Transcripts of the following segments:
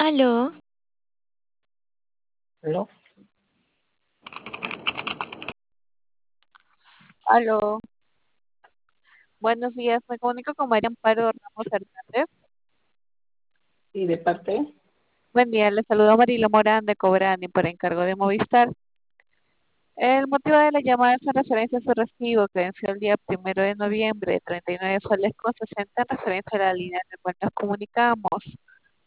Aló, ¿Aló? Aló, buenos días. Me comunico con María Amparo Ramos Hernández. ¿Y de parte? Buen día, le saludo Marilo Morán de Cobrani por encargo de Movistar. El motivo de la llamada es en referencia a su recibo que venció el día 1 de noviembre de 39 soles con 60 en referencia a la línea en la cual nos comunicamos.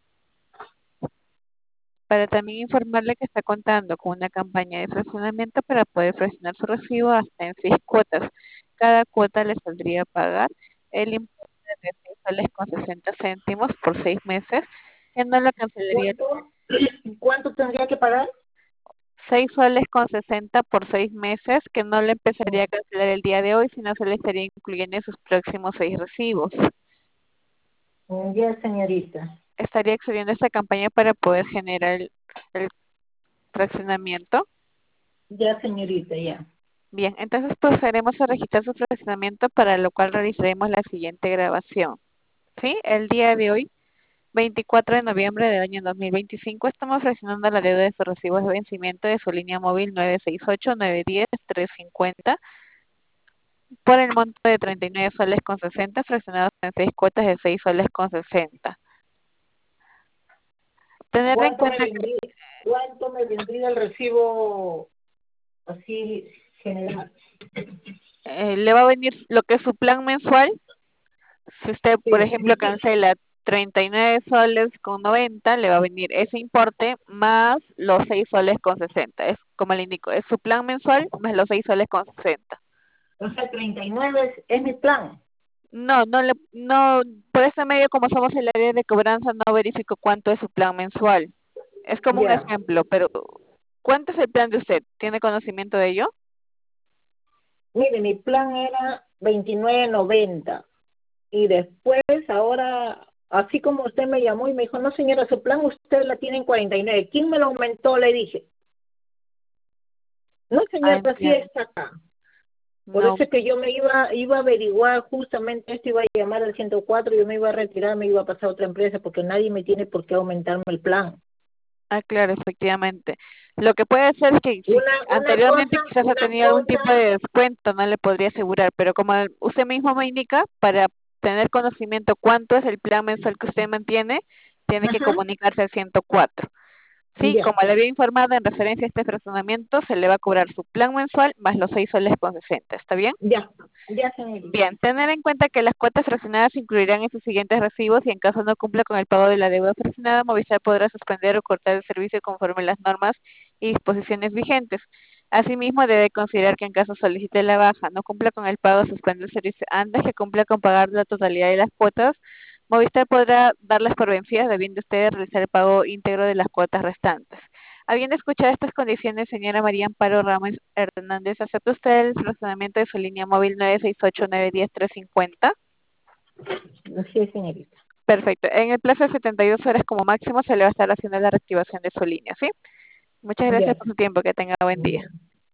Para también informarle que está contando con una campaña de fraccionamiento para poder fraccionar su recibo hasta en 6 cuotas. Cada cuota le saldría a pagar el importe de 6 soles con 60 céntimos por 6 meses, que no lo cancelaría. ¿Cuánto? ¿Cuánto tendría que pagar? 6 soles con 60 por 6 meses, que no le empezaría a cancelar el día de hoy, sino se le estaría incluyendo en sus próximos 6 recibos. Ya, señorita. Estaría accediendo a esta campaña para poder generar el fraccionamiento. Ya, señorita, ya. Bien, entonces procederemos a registrar su fraccionamiento, para lo cual realizaremos la siguiente grabación. ¿Sí? El día de hoy, 24 de noviembre del año 2025, estamos fraccionando la deuda de sus recibos de vencimiento de su línea móvil 968-910-350 por el monto de 39 soles con 60, fraccionados en 6 cuotas de 6 soles con 60. Tener en ¿Cuánto me cuenta que vendría, cuánto me vendría el recibo así general? le va a venir lo que es su plan mensual. Si usted, por Sí, ejemplo, cancela 39 soles con 90, le va a venir ese importe más los 6 soles con 60. Es como le indico, es su plan mensual más los 6 soles con 60. o sea, 39 es mi plan. No, no, por este medio, como somos el área de cobranza, no verifico cuánto es su plan mensual. Es como un Ya. ejemplo, pero ¿cuánto es el plan de usted? ¿Tiene conocimiento de ello? Mire, mi plan era 29.90. Y después, ahora, así como usted me llamó y me dijo, no, señora, su plan usted la tiene en 49. ¿Quién me lo aumentó? Le dije. No, Ah, señora, sí entiendo. está acá. Por No, eso es que yo me iba a averiguar justamente esto, iba a llamar al 104, yo me iba a retirar, me iba a pasar a otra empresa, porque nadie me tiene por qué aumentarme el plan. claro, efectivamente. Lo que puede ser es que si anteriormente quizás ha Una tenido algún tipo cosa, de descuento, no le podría asegurar, pero como usted mismo me indica, para tener conocimiento cuánto es el plan mensual que usted mantiene, tiene que ajá, comunicarse al 104. Sí, ya, como le había informado en referencia a este fraccionamiento, se le va a cobrar su plan mensual más los 6 soles con 60. ¿Está bien? ya, ya, señorita, Bien, tener en cuenta que las cuotas fraccionadas se incluirán en sus siguientes recibos, y en caso no cumpla con el pago de la deuda fraccionada, Movistar podrá suspender o cortar el servicio conforme las normas y disposiciones vigentes. Asimismo, debe considerar que en caso solicite la baja, no cumpla con el pago, suspende el servicio antes que cumpla con pagar la totalidad de las cuotas, Movistar podrá darlas por vencidas, debiendo usted realizar el pago íntegro de las cuotas restantes. Habiendo escuchado estas condiciones, señora María Amparo Ramos Hernández, ¿acepta usted el fraccionamiento de su línea móvil 968-910-350? sí, señorita. Perfecto. En el plazo de 72 horas como máximo se le va a estar haciendo la reactivación de su línea, ¿sí? Muchas gracias Ya. por su tiempo. Que tenga buen día.